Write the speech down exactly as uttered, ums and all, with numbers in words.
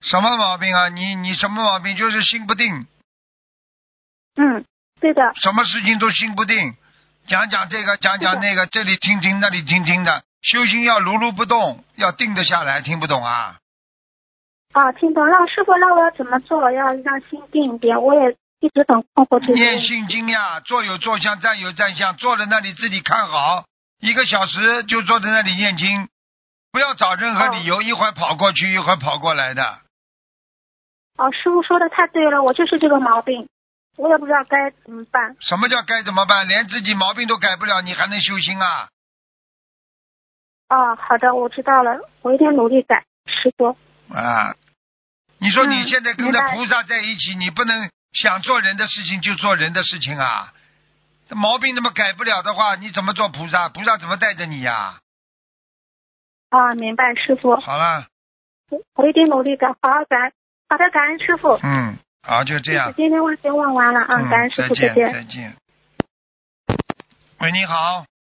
什么毛病啊？你你什么毛病？就是心不定。 嗯，对的。 什么事情都心不定，讲讲这个，讲讲那个，这里听听，那里听听的。修心要如如不动，要定得下来，听不懂啊？ 啊，听懂。让师傅让我怎么做，要让心定一点。我也一直很困惑这个。 念心经呀，坐有坐相，站有站相，坐在那里自己看好，一个小时就坐在那里念经，不要找任何理由，哦、一会儿跑过去，一会儿跑过来的。 哦，师傅说的太对了，我就是这个毛病，我也不知道该怎么办。 什么叫该怎么办？连自己毛病都改不了，你还能修心啊？ 哦，好的，我知道了，我一定努力改，师傅。 啊，你说你现在跟着嗯、 菩萨在一起，你不能想做人的事情就做人的事情啊！毛病那么改不了的话，你怎么做菩萨？菩萨怎么带着你呀？ 啊，明白，师傅。 好了， 我一定努力改，好好改。好的，感恩师傅。 嗯，好，就这样。 今天问题问完了啊， 嗯、 感恩师傅， 再见， 再见。 再见。喂，你好。